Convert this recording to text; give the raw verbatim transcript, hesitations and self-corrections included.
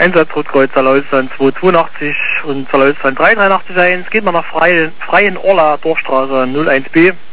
Einsatzrotkreuz Zerlausland zweihundertzweiundachtzig und Zerlausland dreihundertdreiundachtzig eins. Geht man nach Freien, Freien Orla Dorfstraße null eins b.